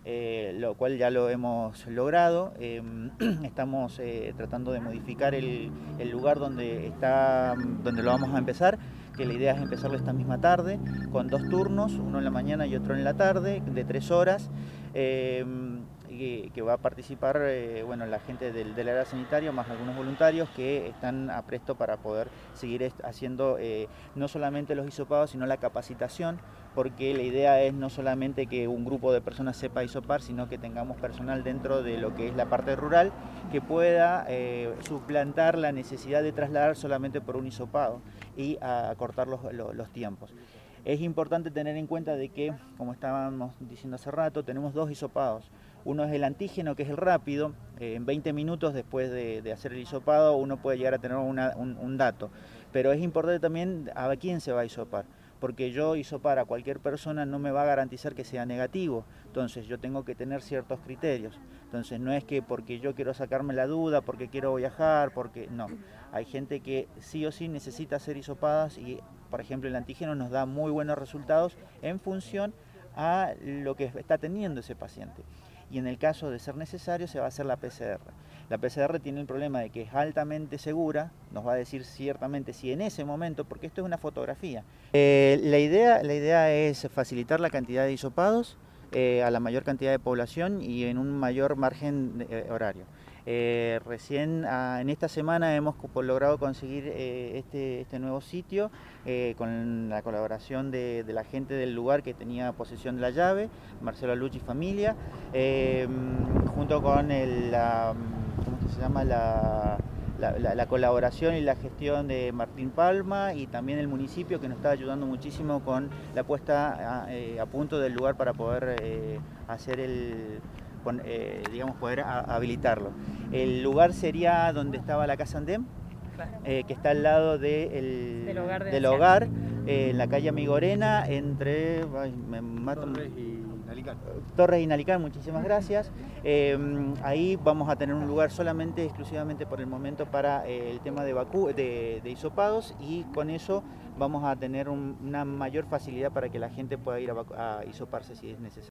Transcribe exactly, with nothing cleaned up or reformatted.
eh, lo cual ya lo hemos logrado. Eh, estamos eh, tratando de modificar el, el lugar donde, está, donde lo vamos a empezar, que la idea es empezarlo esta misma tarde, con dos turnos, uno en la mañana y otro en la tarde, de tres horas. Eh, que, que va a participar eh, bueno, la gente del, del área sanitaria, más algunos voluntarios que están a presto para poder seguir haciendo eh, no solamente los hisopados, sino la capacitación, porque la idea es no solamente que un grupo de personas sepa hisopar, sino que tengamos personal dentro de lo que es la parte rural que pueda eh, suplantar la necesidad de trasladar solamente por un hisopado y acortar los, los, los tiempos. Es importante tener en cuenta de que, como estábamos diciendo hace rato, tenemos dos hisopados. Uno es el antígeno, que es el rápido. Eh, en veinte minutos después de, de hacer el hisopado uno puede llegar a tener una, un, un dato. Pero es importante también a quién se va a hisopar, porque yo hisopar a cualquier persona no me va a garantizar que sea negativo. Entonces yo tengo que tener ciertos criterios. Entonces no es que porque yo quiero sacarme la duda, porque quiero viajar, porque no. Hay gente que sí o sí necesita ser hisopadas y, por ejemplo, el antígeno nos da muy buenos resultados en función a lo que está teniendo ese paciente. Y en el caso de ser necesario se va a hacer la P C R. La P C R tiene el problema de que es altamente segura, nos va a decir ciertamente si en ese momento, porque esto es una fotografía. Eh, la, idea, la idea es facilitar la cantidad de hisopados eh, a la mayor cantidad de población y en un mayor margen de, eh, horario. Eh, recién ah, en esta semana hemos logrado conseguir eh, este, este nuevo sitio eh, con la colaboración de, de la gente del lugar que tenía posesión de la llave, Marcelo Alucci y familia, eh, junto con el, la, ¿cómo es que se llama? La, la, la, la colaboración y la gestión de Martín Palma y también el municipio, que nos está ayudando muchísimo con la puesta a, eh, a punto del lugar para poder eh, hacer el... Con, eh, digamos, poder a, habilitarlo. El lugar sería donde estaba la Casa Andem, eh, que está al lado de el, del hogar, de del hogar eh, en la calle Amigorena, entre ay, me mato, Torres y Nalicán. Torres y Nalicán, muchísimas gracias. Eh, ahí vamos a tener un lugar solamente, exclusivamente por el momento, para eh, el tema de, vacu de, de hisopados, y con eso vamos a tener un, una mayor facilidad para que la gente pueda ir a, a hisoparse si es necesario.